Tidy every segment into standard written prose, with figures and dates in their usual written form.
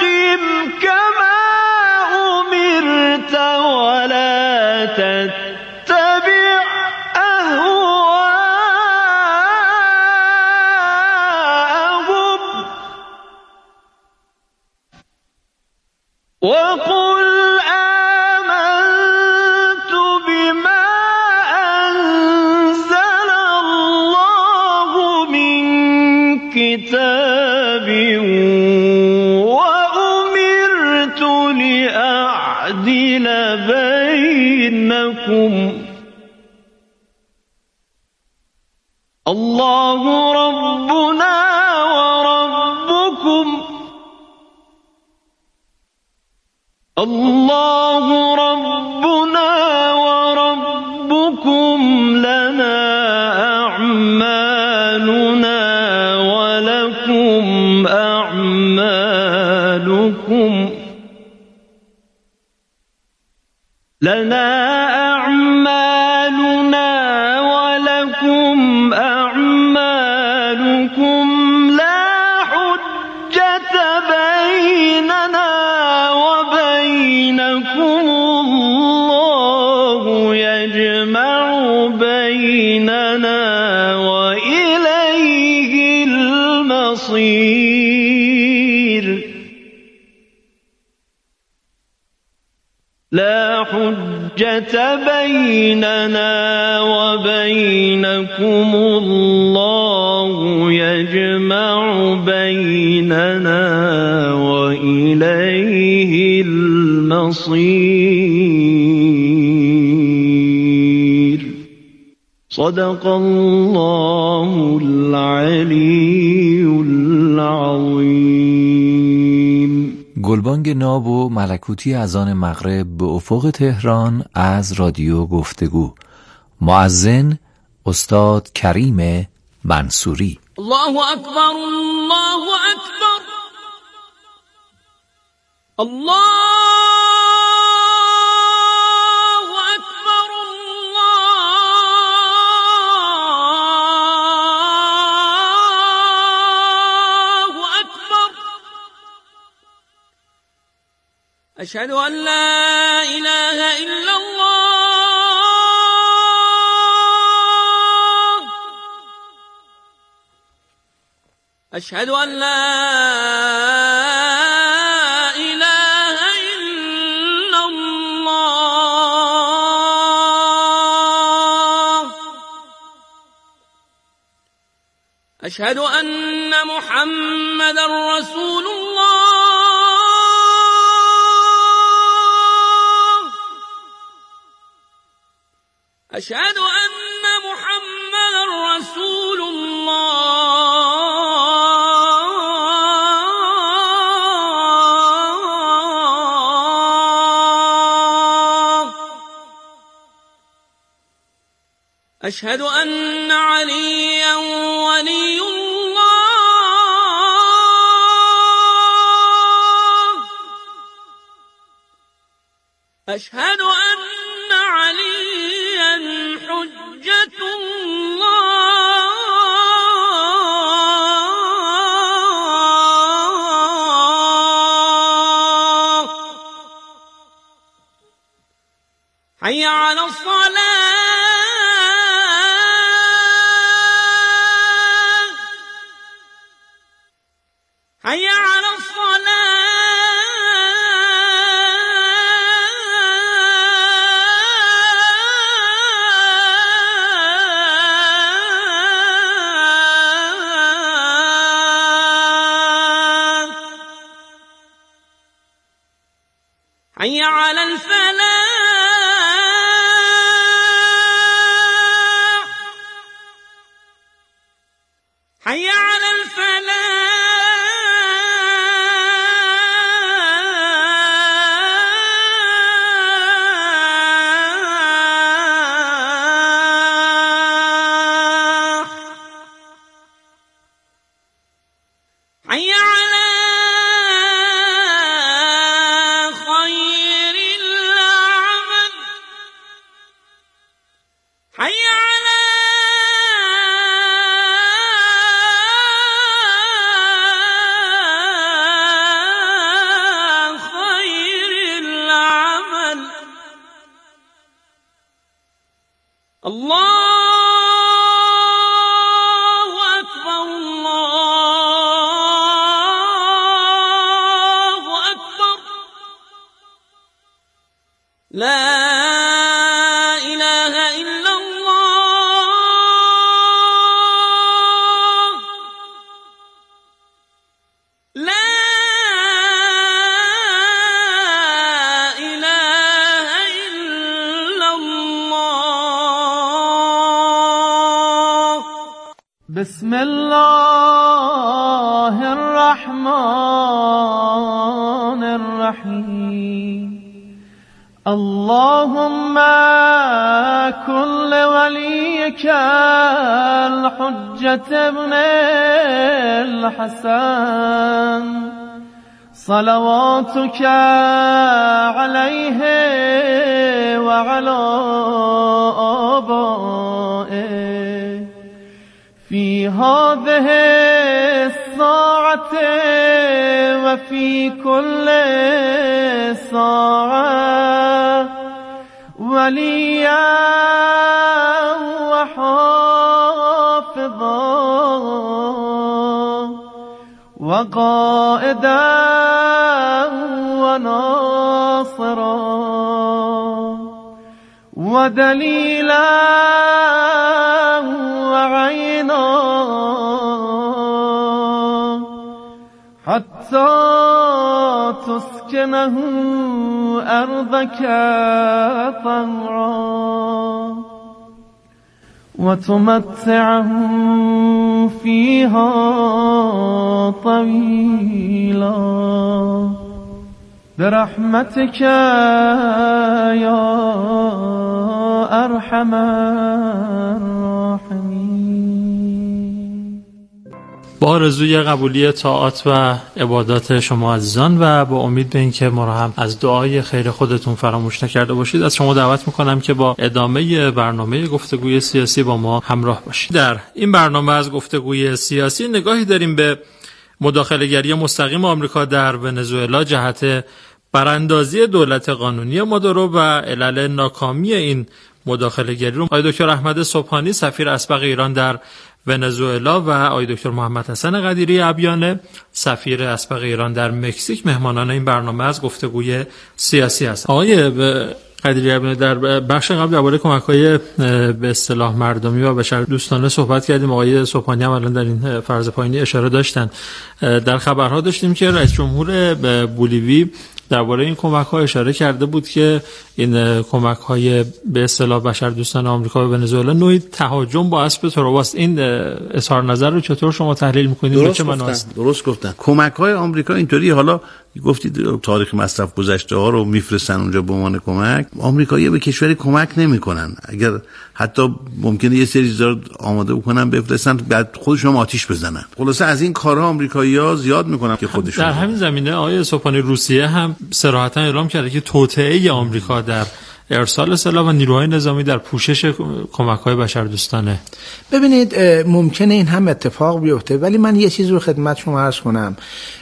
كما أمرت ولا تتبع أهواءهم وقل آمنت بما أنزل الله من كتاب وأمرت لأعدل بينكم الله ربنا وربكم لنا أعمالنا ولكم أعمالكم لا حجة بيننا وبينكم الله يجمع بيننا وإليه المصير لا حجة بيننا وبينكم الله يجمع بيننا وإليه المصير صدق الله العلی العظیم. گلبانگ ناب و ملکوتی اذان مغرب به افق تهران از رادیو گفتگو. مؤذن استاد کریم منصوری. الله اکبر الله اکبر الله اکبر الله اکبر اشهد ان لا اله الا الله اشهد ان لا اله الا الله اشهد ان محمدا رسول الله اشهد ان محمدا رسول الله اشهد ان عليا ولي الله اشهد ان عليا حجة الله حي على الصلاة حي على الصلاة حي على الفلاح حي على الفلاح حي على خير العمل حي على لا إله إلا الله لا إله إلا الله بسم الله الرحمن الرحيم اللهم كن لوليك الحجة ابن الحسن صلواتك عليه وعلى آبائه في هذه الساعة وفي كل ساعة وليا وحافظا وقائدا وناصرا ودليلا وعينا حتى تسكنه أرضك طوعا وتمتعه فيها طويلا برحمتك يا أرحم الراحمين. با آرزوی قبولی طاعات و عبادات شما عزیزان و با امید به اینکه ما را هم از دعای خیر خودتون فراموش نکرده باشید، از شما دعوت میکنم که با ادامه برنامه گفتگوی سیاسی با ما همراه باشید. در این برنامه از گفتگوی سیاسی نگاهی داریم به مداخله‌گری مستقیم آمریکا در ونزوئلا جهت براندازی دولت قانونی مادورو و علل ناکامی این مداخله‌گری رو آقای دکتر احمد صبحانی سفیر اسبق ایران در ونزوئلا و آقای دکتر محمد حسن قدیری ابیانه سفیر اسبق ایران در مکزیک مهمانان این برنامه از گفتگوی سیاسی هستند. آقای قدیری ابیانه، در بخش قبل درباره کمک‌های به اصطلاح مردمی و بشر دوستانه صحبت کردیم. آقای صبحانی هم الان در این فرض پایینی اشاره داشتن. در خبرها داشتیم که رئیس جمهور بولیوی درباره این کمک‌ها اشاره کرده بود که این کمک‌های به اصطلاح بشردوستان آمریکا به ونزوئلا نوعی تهاجم با اسب تروباست. این اظهار نظر رو چطور شما تحلیل می‌کنید؟ درست گفتن. کمک‌های آمریکا اینطوری، حالا گفتید تاریخ مصرف گذشته‌ها رو میفرستن اونجا به عنوان کمک. آمریکایی‌ها به کشوری کمک نمی‌کنن. اگر حتی ممکنه یه سری چیزا آماده بکنن بفرستن بعد خودشون آتیش بزنن. خلاصه از این کارها آمریکایی‌ها زیاد می‌کنن که خودشون. در همین زمینه آقای صبحانی روسیه هم صراحتاً اعلام کرده که توطئه آمریکا در ارسال سلاح و نیروهای نظامی در پوشش کمک‌های بشردوستانه. ببینید ممکنه این هم اتفاق بیفته، ولی من یه چیز رو خدمت شما عرض کنم.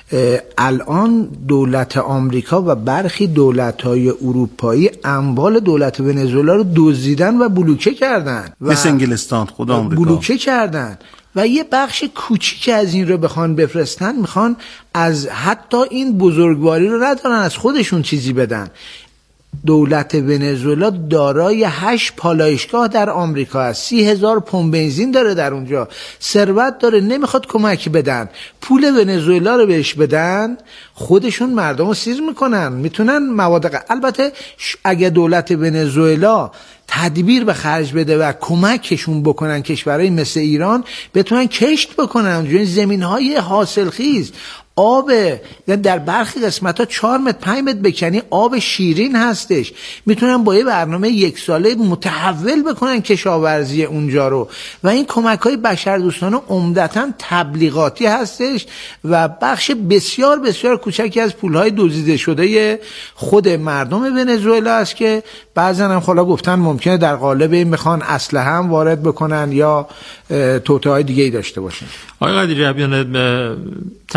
الان دولت آمریکا و برخی دولت‌های اروپایی اموال دولت ونزوئلا رو دزدیدن و بلوکه کردن. مثل انگلستان خود آمریکا بلوکه کردن و یه بخش کوچیک از این رو بخوان بفرستن، میخوان از حتی این بزرگواری رو ندارن از خودشون چیزی بدن. دولت ونزوئلا دارای 8 پالایشگاه در آمریکا است، 30,000 پمپ بنزین داره در اونجا، ثروت داره، نمیخواد کمک بدن. پول ونزوئلا رو بهش بدن، خودشون مردم رو سیر میکنن، میتونن البته اگه دولت ونزوئلا تدبیر به خرج بده و کمکشون بکنن کشورهای مثل ایران بتونن کشت بکنن اونجا، زمینهای حاصلخیز، آب در برخی قسمت‌ها 4 متر 5 متر بکنی آب شیرین هستش، میتونن با یه برنامه 1 ساله متحول بکنن کشاورزی اونجا رو. و این کمک‌های بشردوستانه عمدتاً تبلیغاتی هستش و بخش بسیار بسیار کوچکی از پول‌های دزدیده شده خود مردم ونزوئلا است که بعضن هم خلا گفتن ممکنه در قالب این میخوان اسلحه هم وارد بکنن یا توطئه‌های دیگه‌ای داشته باشن. آقای قدیری ابیانه، تحولات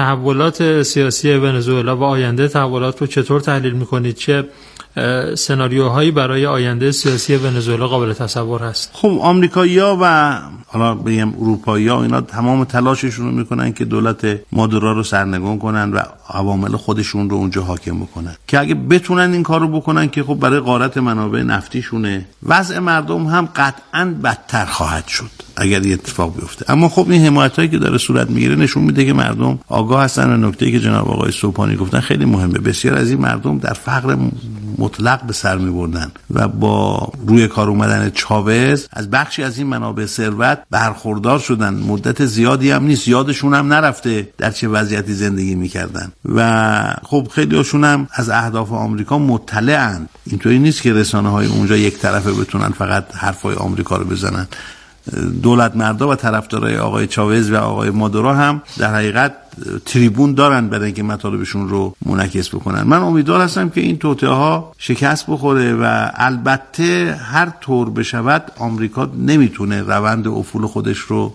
تحولات سیاسی ونزوئلا و آینده تحولات رو چطور تحلیل میکنید؟ چه سناریوهایی برای آینده سیاسی ونزوئلا قابل تصور هست؟ خب آمریکایی‌ها و حالا بگم اروپایی‌ها اینا تمام تلاششون رو میکنن که دولت مادورو رو سرنگون کنن و عوامل خودشون رو اونجا حاکم بکنن، که اگه بتونن این کارو بکنن که خب برای غارت منابع نفتیشونه، وضع مردم هم قطعاً بدتر خواهد شد اگر این اتفاق بیفته. اما خب این حمایتایی که داره صورت میگیره نشون میده که مردم آگاه هستن و نکته‌ای که جناب آقای صبحانی گفتن خیلی مهمه. بسیار از این مردم در فقر مطلق به سر می‌بردن و با روی کار اومدن چاوز از بخشی از این منابع ثروت برخوردار شدن. مدت زیادی هم نیست، یادشون هم نرفته در چه وضعیتی زندگی می‌کردن و خب خیلی هاشون هم از اهداف آمریکا مطلعن. اینطوری نیست که رسانه‌های اونجا یک طرفه بتونن فقط حرفای آمریکا رو بزنن. دولت مردا و طرفدارای آقای چاوز و آقای مادورو هم در حقیقت تریبون دارن برای اینکه مطالبشون رو منعکس بکنن. من امیدوار هستم که این توطئه ها شکست بخوره و البته هر طور بشود آمریکا نمیتونه روند افول خودش رو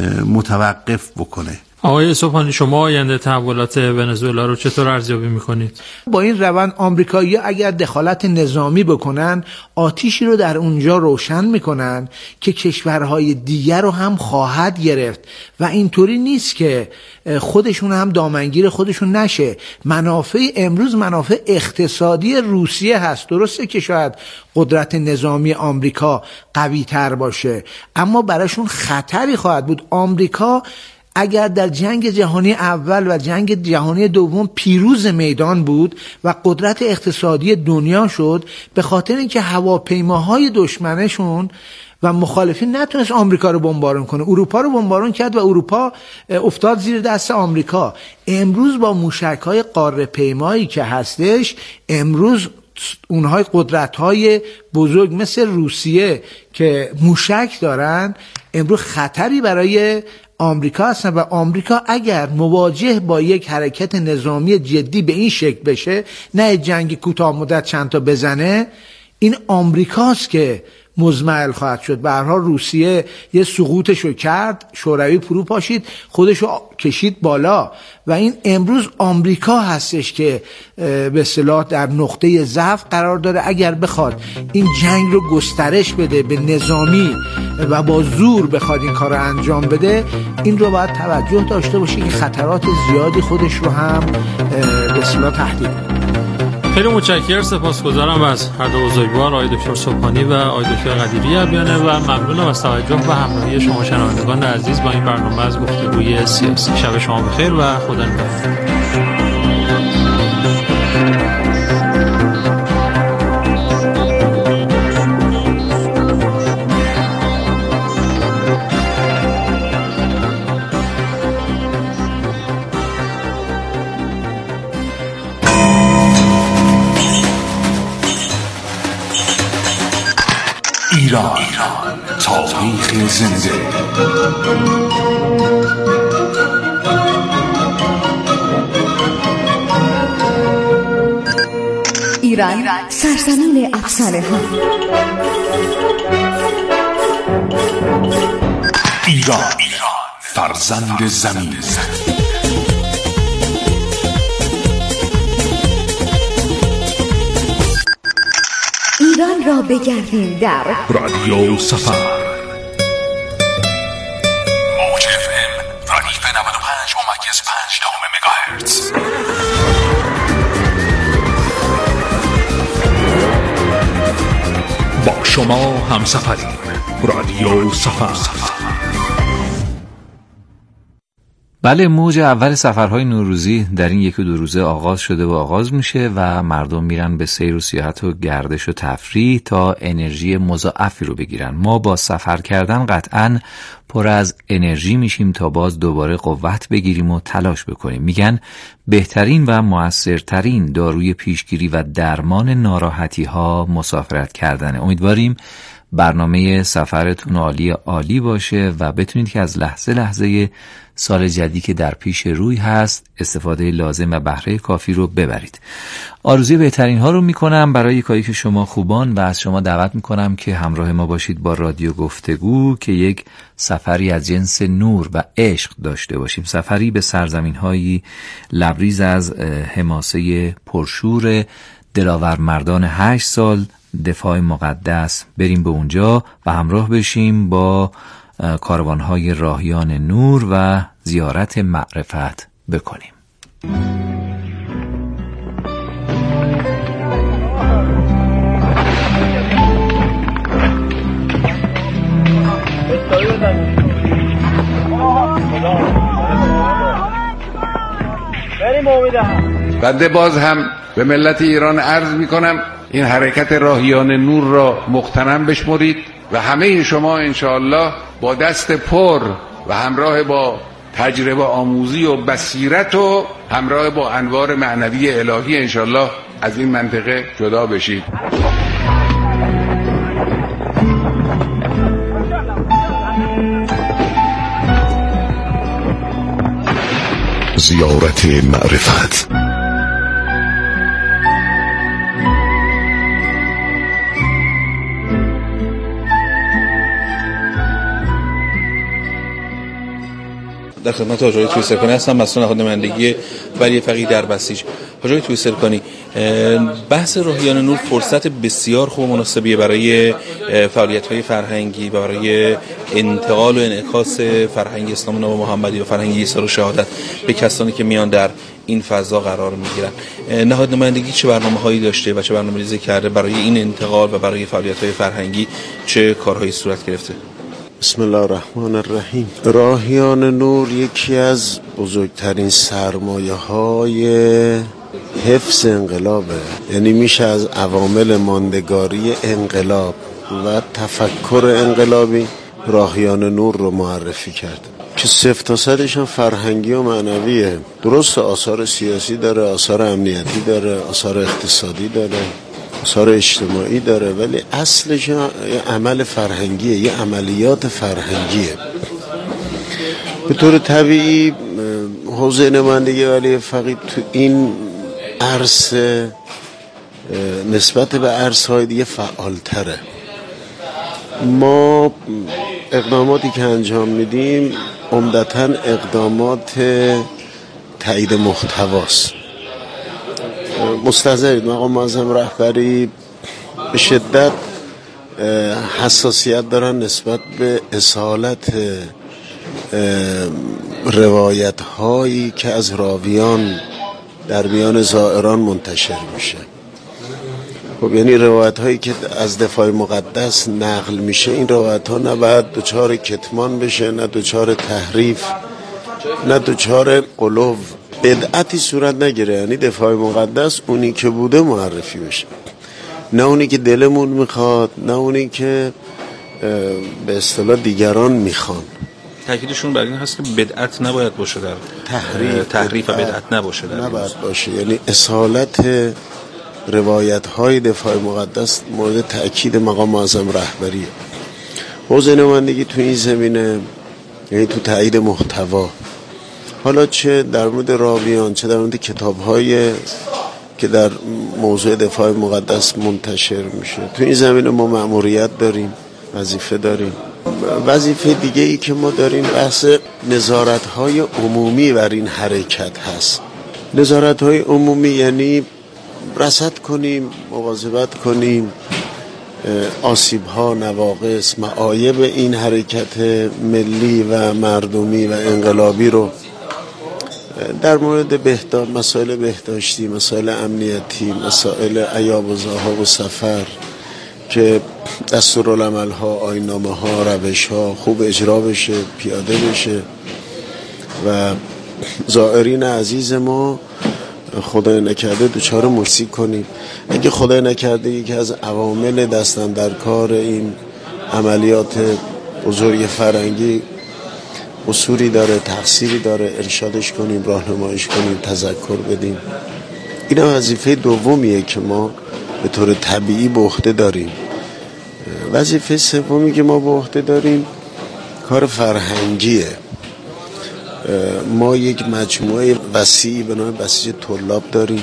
متوقف بکنه. آقای صبحانی، شما آینده تحولات ونزوئلا رو چطور ارزیابی میکنید؟ با این روند آمریکایی‌ها اگر دخالت نظامی بکنن آتیشی رو در اونجا روشن میکنن که کشورهای دیگر رو هم خواهد گرفت و اینطوری نیست که خودشون هم دامنگیر خودشون نشه. منافع امروز منافع اقتصادی روسیه هست. درسته که شاید قدرت نظامی آمریکا قوی تر باشه اما براشون خطری خواهد بود. آمریکا اگر در جنگ جهانی اول و جنگ جهانی دوم پیروز میدان بود و قدرت اقتصادی دنیا شد، به خاطر اینکه هواپیماهای دشمنشون و مخالفین نتونست آمریکا رو بمبارون کنه، اروپا رو بمبارون کرد و اروپا افتاد زیر دست آمریکا. امروز با موشک‌های قاره پیمایی که هستش، امروز اونهای قدرت‌های بزرگ مثل روسیه که موشک دارن امروز خطری برای آمریکا هستن و آمریکا اگر مواجه با یک حرکت نظامی جدی به این شکل بشه، نه جنگ کوتاه مدت چند تا بزنه، این آمریکاست که مزمحل خواهد شد. به هر حال روسیه یه سقوطشو کرد، شوروی فرو پاشید، خودشو کشید بالا و این امروز آمریکا هستش که به اصطلاح در نقطه ضعف قرار داره. اگر بخواد این جنگ رو گسترش بده به نظامی و با زور بخواد این کار رو انجام بده، این رو باید توجه داشته باشه که خطرات زیادی خودش رو هم به اصطلاح تهدید کنه. خیلی متشکرم، سپاسگزارم از هر دو بزرگوار، آقای دکتر صبحانی و آقای دکتر قدیری ابیانه و ممنونم از توجه و همراهی شما شنوندگان عزیز با این برنامه از گفتگوی سیاسی. شب شما بخیر و خدا نگهدار. ایران تاریخ زنده. ایران سرزمین افسانه‌ها. ایران فرزند زمین. ایران را بگردیم در رادیو سفر موج FM ردیف 95.5 مگاهرتز. با شما همسفریم. رادیو سفر. بله، موج اول سفرهای نوروزی در این 1 و 2 روزه آغاز شده و آغاز میشه و مردم میرن به سیر و سیاحت و گردش و تفریح تا انرژی مضاعفی رو بگیرن. ما با سفر کردن قطعاً پر از انرژی میشیم تا باز دوباره قوت بگیریم و تلاش بکنیم. میگن بهترین و مؤثرترین داروی پیشگیری و درمان ناراحتی ها مسافرت کردنه. امیدواریم برنامه سفرتون عالی باشه و بتونید که از لحظه لحظه سال جدیدی که در پیش روی هست استفاده لازم و بهره کافی رو ببرید. آرزوی بهترین ها رو میکنم برای کاری که شما خوبان و از شما دعوت میکنم که همراه ما باشید با رادیو گفتگو که یک سفری از جنس نور و عشق داشته باشیم، سفری به سرزمین هایی لبریز از حماسه پرشور دلاور مردان 8 سال دفاع مقدس. بریم به اونجا و همراه بشیم با کاروانهای راهیان نور و زیارت معرفت بکنیم. بنده باز هم به ملت ایران عرض می کنم این حرکت راهیان نور را مغتنم بشمرید و همه شما انشاءالله با دست پر و همراه با تجربه آموزی و بصیرت و همراه با انوار معنوی الهی انشاءالله از این منطقه جدا بشید. زیارت معرفت. در خدمت حاج آقای تویسرکانی هستم، مسئول نهاد نمایندگی ولی فقیه در بسیج. حاج آقای تویسرکانی، بحث راهیان نور فرصت بسیار خوب و مناسبیه برای فعالیت‌های فرهنگی و برای انتقال و انعکاس فرهنگ اسلام ناب محمدی و فرهنگ ایثار و شهادت به کسانی که میان در این فضا قرار میگیرن. نهاد نمایندگی چه برنامه‌هایی داشته و چه برنامه‌ریزی کرده برای این انتقال و برای فعالیت‌های فرهنگی؟ چه کارهایی صورت گرفته؟ بسم الله الرحمن الرحیم. راهیان نور یکی از بزرگترین سرمایه‌های حفظ انقلابه، یعنی میشه از عوامل ماندگاری انقلاب و تفکر انقلابی راهیان نور رو معرفی کرد که 0 تا 100 هم فرهنگی و معنویه. درست آثار سیاسی داره، آثار امنیتی داره، آثار اقتصادی داره، آثار اجتماعی داره، ولی اصلش یه عمل فرهنگیه، یه عملیات فرهنگیه. به طور طبیعی حوزه نمایندگی ولی فقید تو این عرصه نسبت به عرصه‌های دیگه فعالتره. ما اقداماتی که انجام میدیم عمدتاً اقدامات تایید محتواست. مستحضرید مقام معظم رهبری به شدت حساسیت دارن نسبت به اصالت روایت هایی که از راویان در میان زائران منتشر میشه. خب یعنی روایت هایی که از دفاع مقدس نقل میشه، این روایت ها نباید دچار کتمان بشه، نه دچار تحریف، نه دچار غلو، بدعتی صورت نگیره. یعنی دفاع مقدس اونی که بوده معرفی بشه، نه اونی که دلمون میخواد، نه اونی که به اصطلاح دیگران میخوان. تاکیدشون بر این هست که بدعت نباید باشه، در تحریف و بدعت نباشه، در نباید باشه. یعنی اصالت روایت های دفاع مقدس مورد تأکید مقام معظم رهبریه. حوزه نمایندگی تو این زمینه، یعنی تو تایید محتوا، حالا چه در مورد راویان چه در مورد کتاب‌های که در موضوع دفاع مقدس منتشر میشه، تو این زمینه ما مأموریت داریم، وظیفه داریم. وظیفه دیگه ای که ما داریم بحث نظارت‌های عمومی بر این حرکت هست. نظارت‌های عمومی یعنی رصد کنیم، مواظبت کنیم آسیب‌ها، نواقص، معایب این حرکت ملی و مردمی و انقلابی رو در مورد مسائل بهداشتی، مسائل امنیتی، مسائل عیاب و ذهاب و سفر که دستورالعمل‌ها، آیین‌نامه‌ها، روش‌ها خوب اجرا بشه، پیاده بشه و زائرین عزیز ما خدای نکرده دچار مصیبت کنیم. اگه خدای نکرده یکی از عوامل دستن در کار این عملیات بزرگ فرهنگی قصوری داره، تقصیری داره، ارشادش کنیم، راهنماییش کنیم، تذکر بدیم. این وظیفه دومیه که ما به طور طبیعی به عهده داریم. وظیفه سومی که ما به عهده داریم کار فرهنگیه. ما یک مجموعه وسیعی به نام بسیج طلاب داریم.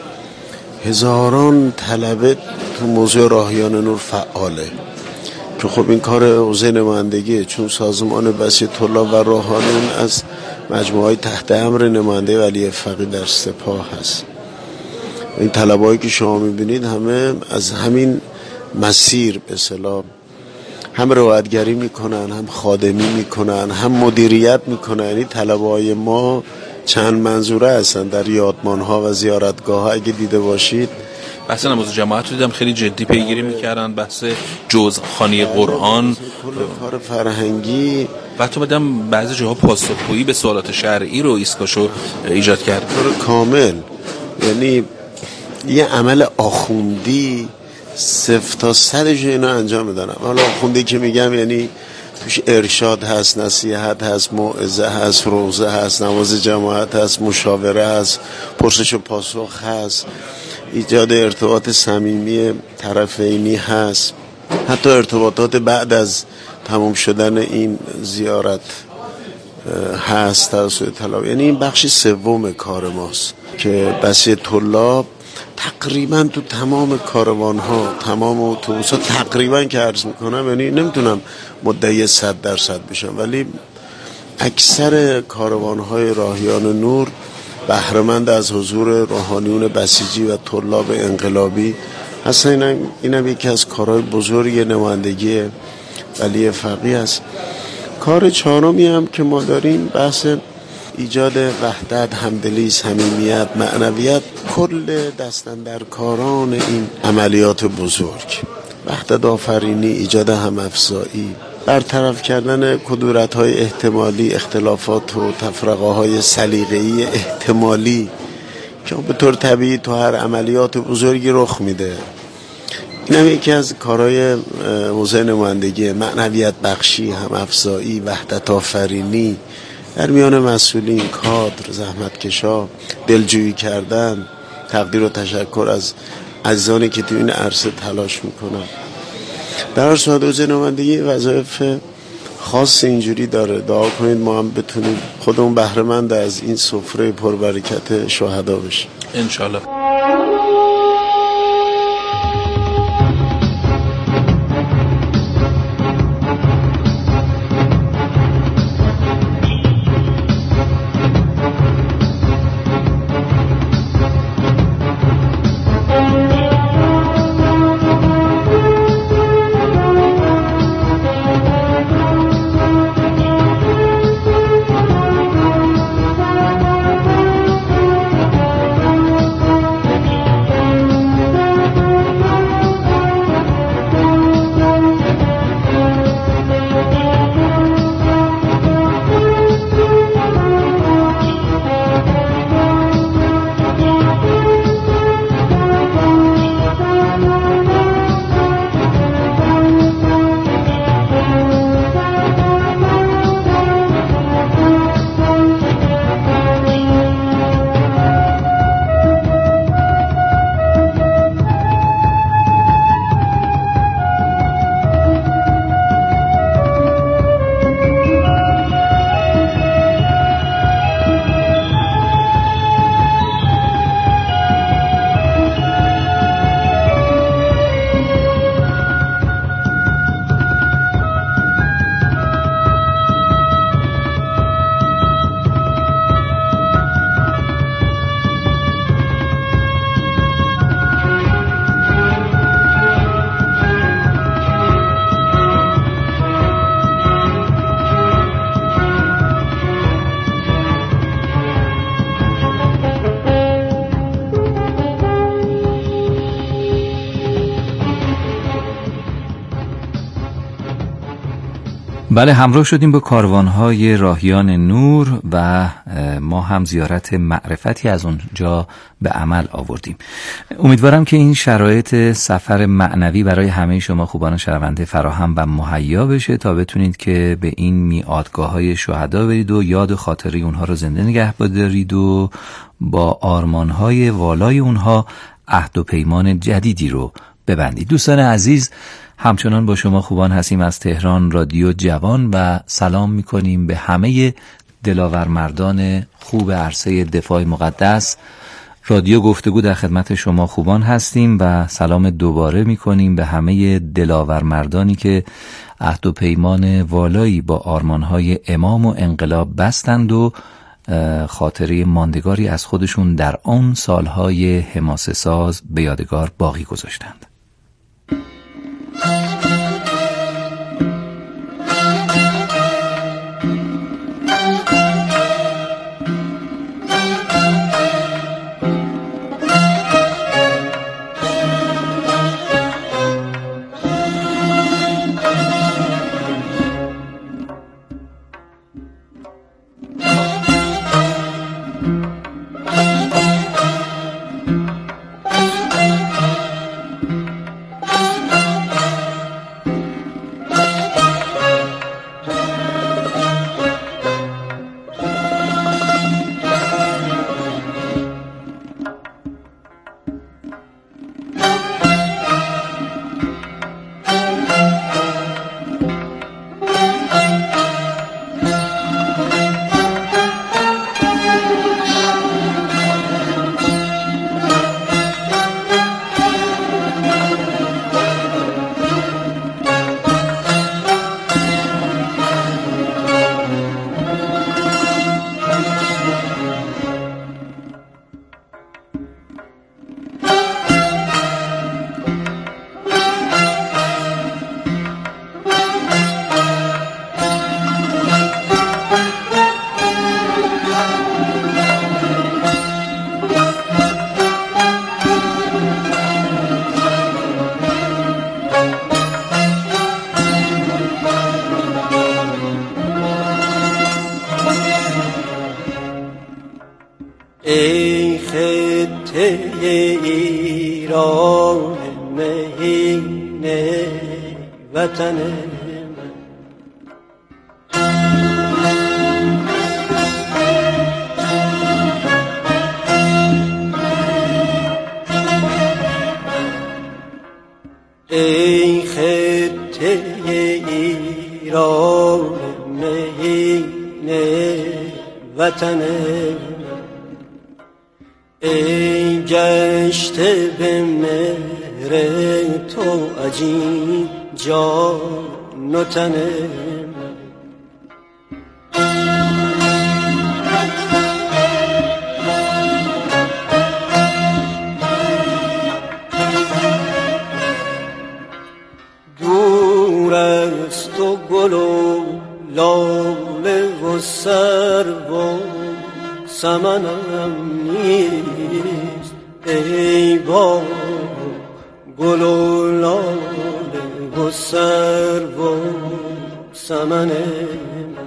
هزاران طلبه تو موضوع راهیان نور فعاله که خب این کار حوزه نمایندگیه، چون سازمان بسیج طلاب و راهانون از مجموعه تحت امر نماینده ولی فقیه در سپاه هست. این طلبهایی که شما میبینید همه از همین مسیر به اصطلاح هم روایتگری میکنن، هم خادمی میکنن، هم مدیریت میکنن. یعنی طلبه‌های ما چند منظوره هستن در یادمانها و زیارتگاه ها. اگه دیده باشید بحث نماز جماعت رو دیدم خیلی جدی پیگیری میکردن، بحث جزخوانی قرآن، کار فرهنگی و تو بدم بعضی جاها پاسخگویی به سوالات شرعی رو ایسکاشو ایجاد کرد. کامل، یعنی یه عمل آخوندی 0 تا 100 اینا انجام میدنم. حالا آخوندی که میگم یعنی توش ارشاد هست، نصیحت هست، موعظه هست، روزه هست، نماز جماعت هست، مشاوره هست، پرسش و پاسخ هست، ایجاد ارتباط صمیمی طرفینی هست، حتی ارتباطات بعد از تمام شدن این زیارت هست توسط طلاب. یعنی این بخش سوم کار ماست که بسیج طلاب تقریبا تو تمام کاروان ها، تمام اتوبوس ها تقریبا که عرض میکنم، یعنی نمیتونم مدعی 100% بشم، ولی اکثر کاروان های راهیان نور بهره‌مند از حضور روحانیون بسیجی و طلاب انقلابی هستن. اینم یکی از کارهای بزرگ نمایندگی ولی فقیه است. کار چهارمی هم که ما داریم بحث ایجاد وحدت، همدلی، صمیمیت، معنویت، کل دستاندرکاران این عملیات بزرگ، وحدت آفرینی، ایجاد هم‌افزایی، برطرف کردن کدورت‌های احتمالی، اختلافات و تفرقه‌های سلیقه‌ای احتمالی که به طور طبیعی تو هر عملیات بزرگی رخ میده. این هم یکی از کارهای حوزه نمایندگی، معنویت بخشی، هم‌افزایی، وحدت آفرینی در میان مسئولین، کادر، زحمتکشا، دلجویی کردن، تقدیر و تشکر از عزیزانی که تو این عرصه تلاش میکنن. در هر صورت حوزه نمایندگی وظایف خاص اینجوری داره. دعا کنید ما هم بتونیم خودمون بهره‌مند از این سفره پربرکت شهدا بشیم انشالله. بله، همراه شدیم با کاروان‌های راهیان نور و ما هم زیارت معرفتی از اونجا به عمل آوردیم. امیدوارم که این شرایط سفر معنوی برای همه شما خوبان شنونده فراهم و مهیا بشه تا بتونید که به این میعادگاه‌های شهدا برید و یاد و خاطره اونها رو زنده نگه بدارید و با آرمان‌های والای اونها عهد و پیمان جدیدی رو ببندید. دوستان عزیز، همچنان با شما خوبان هستیم از تهران رادیو جوان و سلام میکنیم به همه دلاورمردان خوب عرصه دفاع مقدس. رادیو گفتگو در خدمت شما خوبان هستیم و سلام دوباره میکنیم به همه دلاورمردانی که عهد و پیمان والایی با آرمانهای امام و انقلاب بستند و خاطره ماندگاری از خودشون در آن سالهای حماسه ساز به یادگار باقی گذاشتند. ای خطه ایران مهین وطن من، ای خطه ایران مهین وطن من، ای گشته به مهر تو عجین جان و تن من، دور از تو گل و لاله و سرو و سمنم نیست، ای با گل و لاله و سرو و سمن من.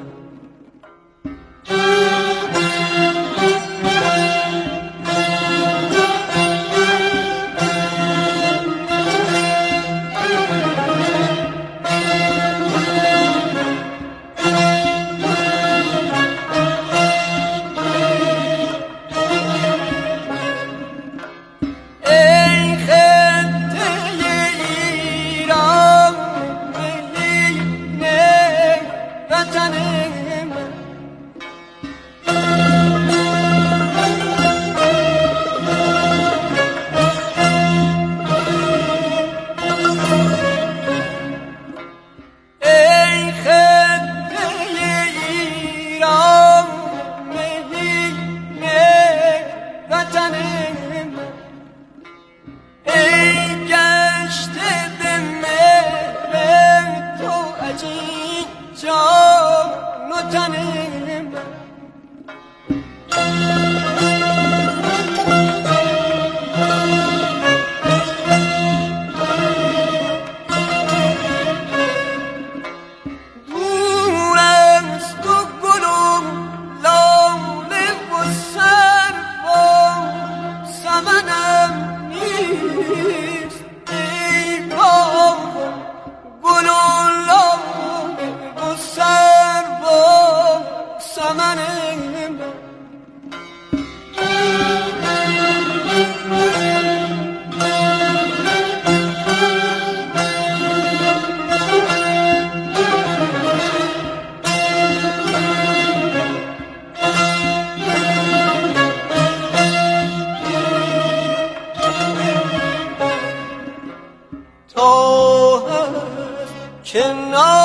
که